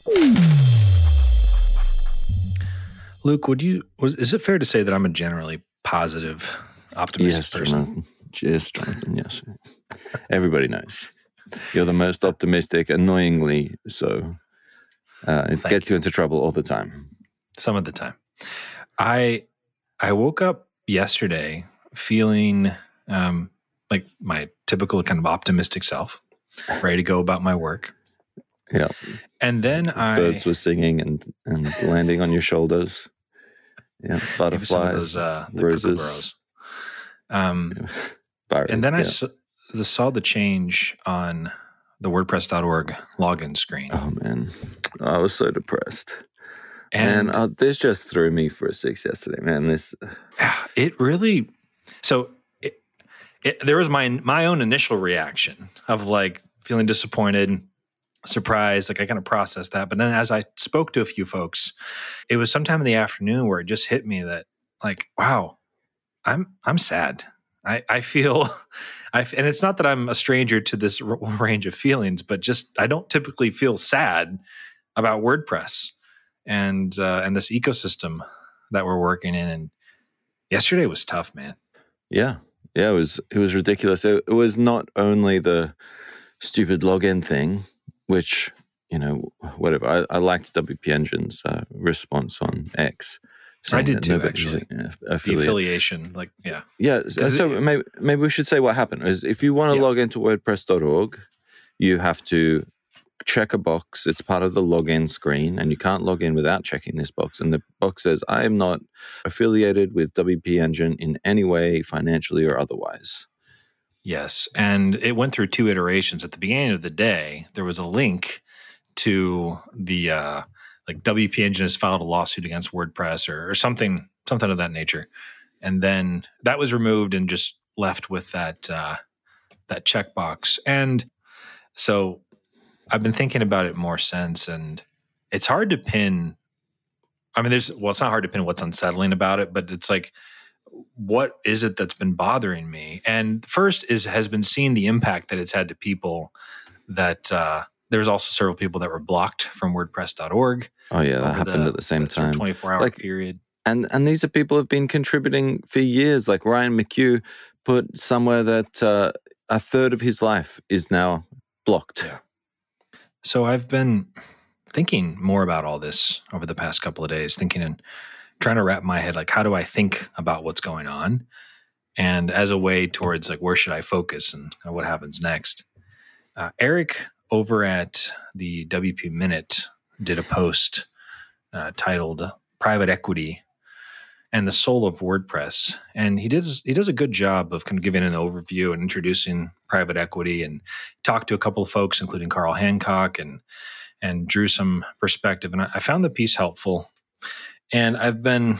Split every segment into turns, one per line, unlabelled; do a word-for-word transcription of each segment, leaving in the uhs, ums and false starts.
Luke, would you? Was, is it fair to say that I'm a generally positive, optimistic
yes,
person?
Jonathan. Yes, Jonathan. Yes, everybody knows you're the most optimistic. Annoyingly so. Uh, it
Thank
gets
you.
you into trouble all the time.
Some of the time. I I woke up yesterday feeling um, like my typical kind of optimistic self, ready to go about my work.
Yeah.
And then I
birds were singing and and landing on your shoulders. Yeah, butterflies,
maybe some of those uh, the
roses.
kookaburras. Um,
Yeah. Virus,
and then I
yeah.
saw, the, saw the change on the WordPress dot org login screen.
Oh man, I was so depressed.
And
And uh, this just threw me for a six yesterday, man. This
it really. So it, it, there was my my own initial reaction of like feeling disappointed, surprised. Like I kind of processed that, but then as I spoke to a few folks, it was sometime in the afternoon where it just hit me that like, wow, I'm I'm sad. I I feel, I and it's not that I'm a stranger to this r- range of feelings, but just I don't typically feel sad about WordPress and uh, and this ecosystem that we're working in. And yesterday was tough, man.
Yeah, yeah, it was it was ridiculous. It, it was not only the stupid login thing, which you know, whatever. I, I liked W P Engine's uh, response on X.
I did too, actually.
Uh,
the affiliation, like yeah,
yeah. So
it,
maybe maybe we should say what happened is if you want to
yeah.
log into WordPress dot org, you have to check a box. It's part of the login screen, and you can't log in without checking this box. And the box says, I am not affiliated with W P Engine in any way, financially or otherwise.
Yes. And it went through two iterations. At the beginning of the day, there was a link to the, uh, like W P Engine has filed a lawsuit against WordPress or, or something, something of that nature. And then that was removed and just left with that, uh, that checkbox. And so I've been thinking about it more since, and it's hard to pin. I mean, there's, well, it's not hard to pin what's unsettling about it, but it's like, what is it that's been bothering me? And first is, has been seeing the impact that it's had to people that, uh, there's also several people that were blocked from WordPress dot org.
Oh yeah, that happened the, at the same time.
twenty-four hour
like,
period.
And and these are people who've been contributing for years. Like Ryan McHugh put somewhere that uh, a third of his life is now blocked.
Yeah. So I've been thinking more about all this over the past couple of days, thinking and trying to wrap my head, like, how do I think about what's going on? And as a way towards like, where should I focus and kind of what happens next? Uh, Eric over at the W P Minute did a post uh, titled Private Equity and the Soul of WordPress. And he does, he does a good job of kind of giving an overview and introducing private equity, and talked to a couple of folks, including Carl Hancock, and and drew some perspective. And I, I found the piece helpful. And I've been,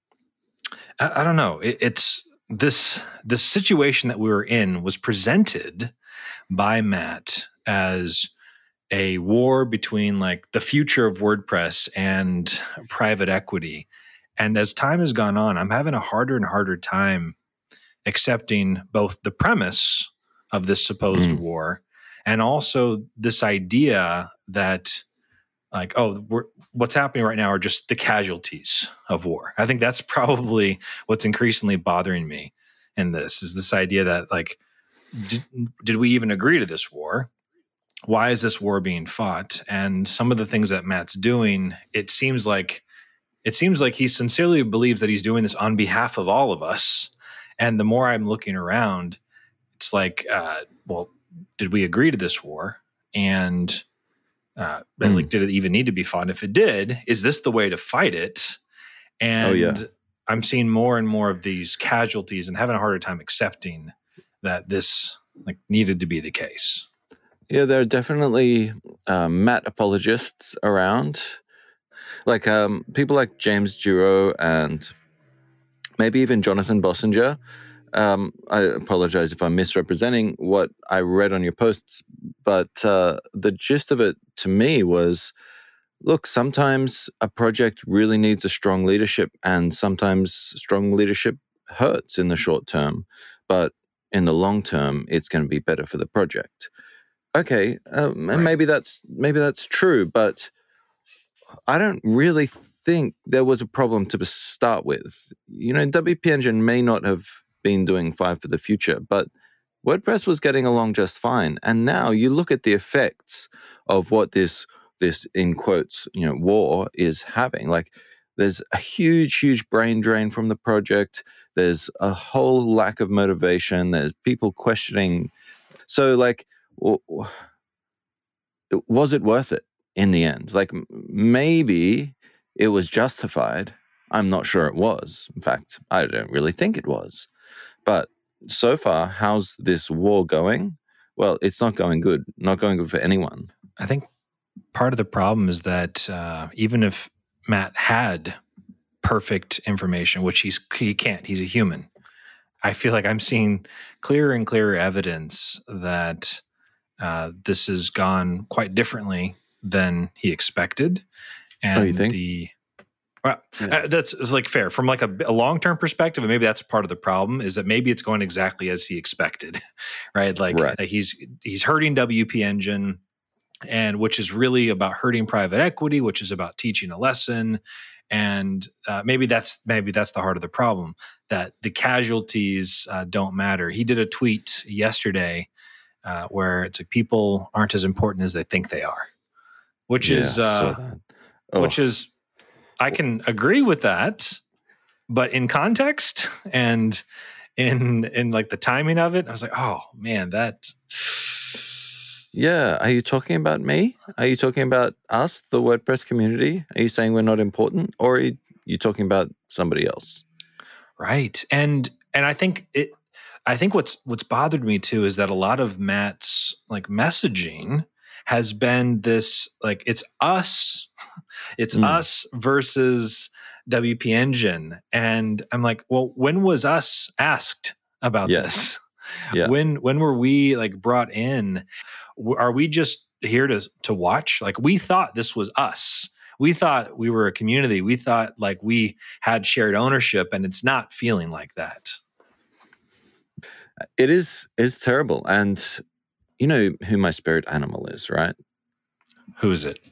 I, I don't know, it, it's this, this situation that we were in was presented by Matt as a war between like the future of WordPress and private equity. And as time has gone on, I'm having a harder and harder time accepting both the premise of this supposed mm. war and also this idea that like, oh, we're, what's happening right now are just the casualties of war. I think that's probably what's increasingly bothering me in this, is this idea that like, did, did we even agree to this war? Why is this war being fought? And some of the things that Matt's doing, it seems like it seems like he sincerely believes that he's doing this on behalf of all of us. And the more I'm looking around, it's like, uh, well, did we agree to this war? And uh, mm. like, did it even need to be fought? If it did, is this the way to fight it? And
oh, yeah.
I'm seeing more and more of these casualties and having a harder time accepting that this like needed to be the case.
Yeah, there are definitely uh, Matt apologists around. Like um, people like James Duro and maybe even Jonathan Bossinger. Um, I apologize if I'm misrepresenting what I read on your posts, but uh, the gist of it to me was, look, sometimes a project really needs a strong leadership, and sometimes strong leadership hurts in the short term, but in the long term, it's going to be better for the project. Okay, um, and
right.
maybe that's maybe that's true, but I don't really think there was a problem to start with. You know, W P Engine may not have been doing fine for the future, but WordPress was getting along just fine. And now you look at the effects of what this, this in quotes, you know, war is having. Like, there's a huge, huge brain drain from the project. There's a whole lack of motivation. There's people questioning. So, like, was it worth it in the end? Like, maybe it was justified. I'm not sure it was. In fact, I don't really think it was. But so far, how's this war going? Well, it's not going good. Not going good for anyone.
I think part of the problem is that uh, even if Matt had perfect information, which he's he can't, he's a human. I feel like I'm seeing clearer and clearer evidence that uh, this has gone quite differently than he expected. And
oh, you think?
the well, yeah. uh, that's it's like fair from like a, a long-term perspective, and maybe that's part of the problem is that maybe it's going exactly as he expected, right? Like,
right.
like he's he's hurting W P Engine, and which is really about hurting private equity, which is about teaching a lesson. And uh, maybe that's maybe that's the heart of the problem, that the casualties uh, don't matter. He did a tweet yesterday uh, where it's like people aren't as important as they think they are, which
yeah,
is uh,
so oh.
which is I can agree with that, but in context and in in like the timing of it, I was like, oh man, that.
Yeah. Are you talking about me? Are you talking about us, the WordPress community? Are you saying we're not important, or are you talking about somebody else?
Right. And and I think it I think what's what's bothered me too is that a lot of Matt's like messaging has been this like it's us. It's mm. us versus W P Engine. And I'm like, well, when was us asked about
yes.
this?
Yeah.
When when were we like brought in? Are we just here to to watch? Like, we thought this was us. We thought we were a community. We thought like we had shared ownership, and it's not feeling like that.
It is is terrible. And you know who my spirit animal is, right?
Who is it?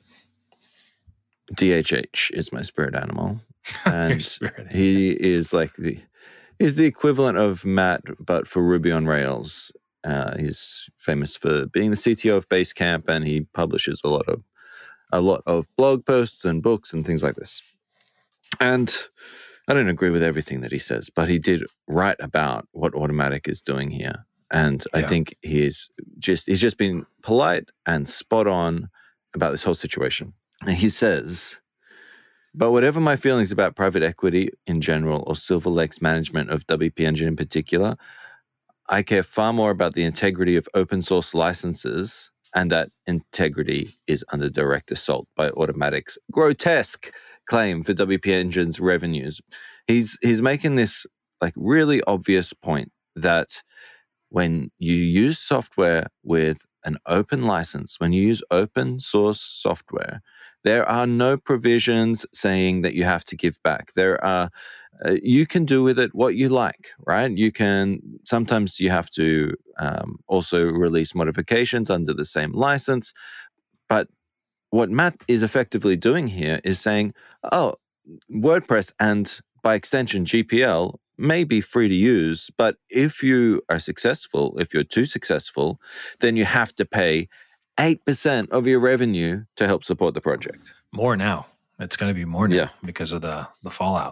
D H H is my spirit animal. And
spirit
he is like the He's the equivalent of Matt, but for Ruby on Rails. Uh, he's famous for being the C T O of Basecamp, and he publishes a lot of a lot of blog posts and books and things like this. And I don't agree with everything that he says, but he did write about what Automattic is doing here. And yeah. I think he's just he's just been polite and spot on about this whole situation. And he says, but whatever my feelings about private equity in general or Silver Lake's management of W P Engine in particular, I care far more about the integrity of open source licenses, and that integrity is under direct assault by Automattic's grotesque claim for W P Engine's revenues. He's he's making this like really obvious point that when you use software with an open license, when you use open source software, there are no provisions saying that you have to give back. There are, uh, you can do with it what you like, right? You can, sometimes you have to um, also release modifications under the same license. But what Matt is effectively doing here is saying, oh, WordPress and by extension G P L may be free to use, but if you are successful, if you're too successful, then you have to pay eight percent of your revenue to help support the project.
More now. It's going to be more now
yeah.
because of the, the fallout.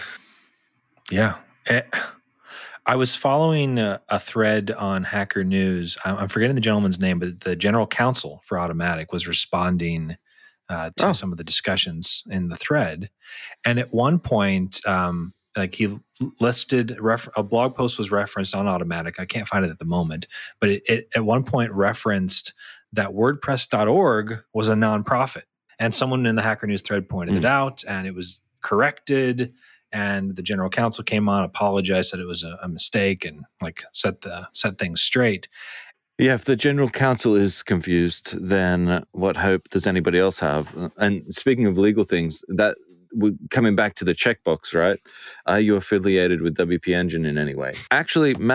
Yeah. It, I was following a, a thread on Hacker News. I'm, I'm forgetting the gentleman's name, but the general counsel for Automattic was responding uh, to oh. some of the discussions in the thread. And at one point, um, like he listed ref- a blog post was referenced on Automattic. I can't find it at the moment, but it, it at one point referenced that WordPress dot org was a nonprofit, and someone in the Hacker News thread pointed mm. it out, and it was corrected. And the general counsel came on, apologized, said it was a, a mistake, and like set the set things straight.
Yeah, if the general counsel is confused, then what hope does anybody else have? And speaking of legal things, that. We're coming back to the checkbox, right? Are you affiliated with W P Engine in any way? Actually, Matt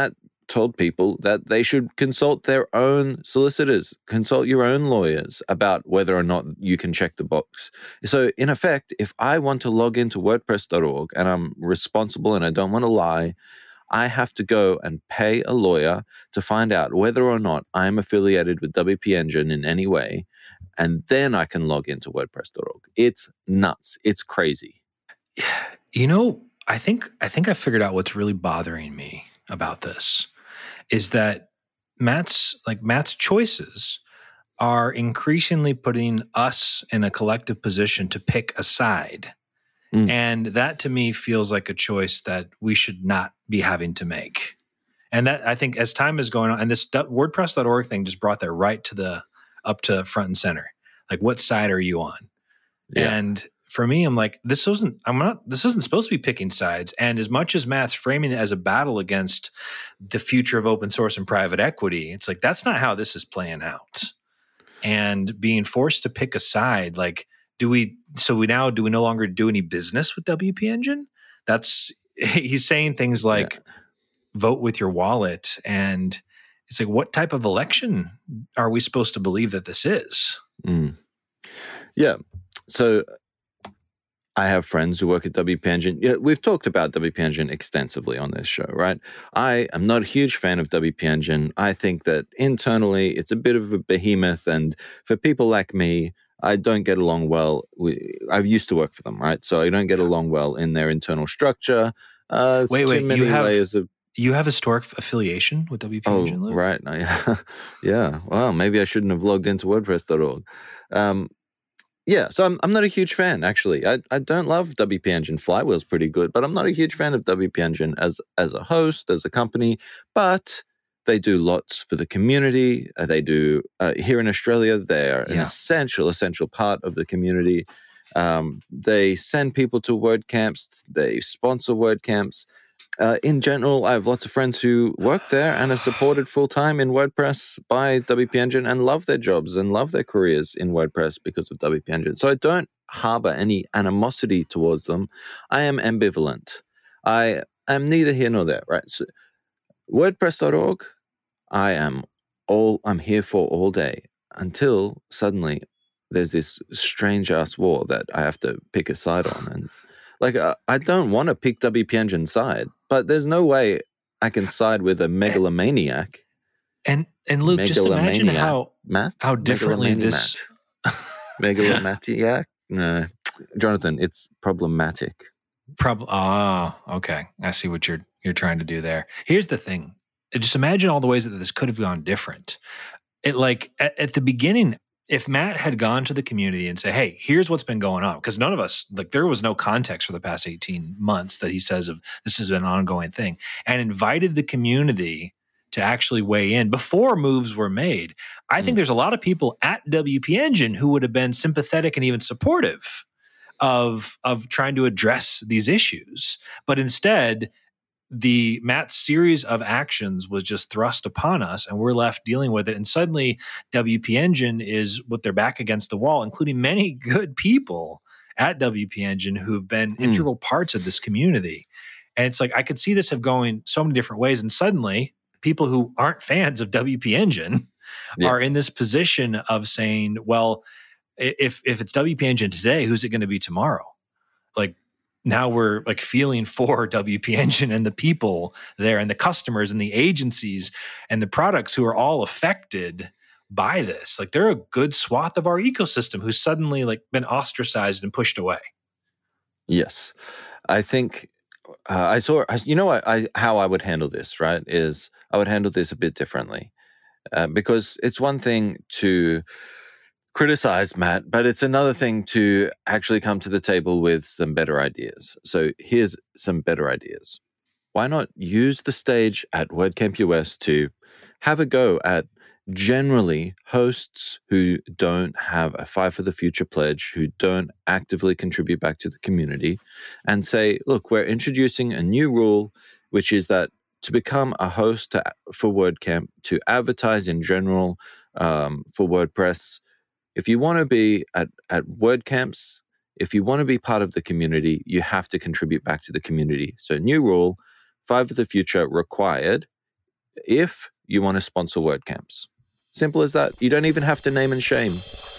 told people that they should consult their own solicitors, consult your own lawyers about whether or not you can check the box. So in effect, if I want to log into WordPress dot org and I'm responsible and I don't want to lie, I have to go and pay a lawyer to find out whether or not I'm affiliated with W P Engine in any way, and then I can log into WordPress dot org. It's nuts. It's crazy.
You know, I think I think I figured out what's really bothering me about this is that Matt's like Matt's choices are increasingly putting us in a collective position to pick a side. Mm. And that to me feels like a choice that we should not be having to make. And that I think as time is going on, and this WordPress dot org thing just brought that right to the up to front and center. Like, what side are you on? Yeah. And for me, I'm like, this isn't, I'm not, this isn't supposed to be picking sides. And as much as Matt's framing it as a battle against the future of open source and private equity, it's like, that's not how this is playing out. And being forced to pick a side, like, do we, so we now, do we no longer do any business with W P Engine? That's, he's saying things like, yeah. vote with your wallet. And it's like, what type of election are we supposed to believe that this is?
Mm. Yeah. So, I have friends who work at W P Engine. Yeah, we've talked about W P Engine extensively on this show, right? I am not a huge fan of W P Engine. I think that internally it's a bit of a behemoth, and for people like me, I don't get along well. I've used to work for them, right? So I don't get along well in their internal structure. Uh,
wait,
too
wait,
many
you have
layers of
you have historic affiliation with W P
oh,
Engine, Luke?
Right. Yeah. yeah. Well, maybe I shouldn't have logged into WordPress dot org. Um, Yeah, so I'm I'm not a huge fan, actually. I, I don't love W P Engine. Flywheel's pretty good, but I'm not a huge fan of W P Engine as as a host, as a company. But they do lots for the community. Uh, they do, uh, here in Australia, they're an
Yeah.
essential, essential part of the community. Um, they send people to WordCamps. They sponsor WordCamps. Uh, in general, I have lots of friends who work there and are supported full-time in WordPress by W P Engine and love their jobs and love their careers in WordPress because of W P Engine. So I don't harbor any animosity towards them. I am ambivalent. I am neither here nor there, right? So WordPress dot org, I am all, I'm here for all day until suddenly there's this strange-ass war that I have to pick a side on. And like, uh, I don't want to pick W P Engine's side, but there's no way I can side with a megalomaniac.
And and Luke, just imagine how
Matt?
how differently this
megalomaniac. No, Jonathan, it's problematic.
Prob- ah, okay. I see what you're you're trying to do there. Here's the thing. Just imagine all the ways that this could have gone different. It like at, at the beginning, if Matt had gone to the community and say, hey, here's what's been going on, because none of us, like there was no context for the past eighteen months that he says of this has been an ongoing thing, and invited the community to actually weigh in before moves were made, I mm. think there's a lot of people at W P Engine who would have been sympathetic and even supportive of, of trying to address these issues. But instead, the Matt's series of actions was just thrust upon us, and we're left dealing with it. And suddenly W P Engine is with their back against the wall, including many good people at W P Engine who've been mm. integral parts of this community. And it's like, I could see this have going so many different ways. And suddenly people who aren't fans of W P Engine yeah. are in this position of saying, well, if, if it's W P Engine today, who's it going to be tomorrow? Like, now we're like feeling for W P Engine and the people there and the customers and the agencies and the products who are all affected by this. Like they're a good swath of our ecosystem who's suddenly like been ostracized and pushed away.
Yes. I think uh, I saw, you know, I, I, how I would handle this, right, is I would handle this a bit differently uh, because it's one thing to criticize Matt, but it's another thing to actually come to the table with some better ideas. So here's some better ideas. Why not use the stage at WordCamp U S to have a go at generally hosts who don't have a Five for the Future pledge, who don't actively contribute back to the community, and say, look, we're introducing a new rule, which is that to become a host to, for WordCamp, to advertise in general um, for WordPress, if you want to be at, at WordCamps, if you want to be part of the community, you have to contribute back to the community. So new rule, Five for the Future required. if you want to sponsor WordCamps. Simple as that. You don't even have to name and shame.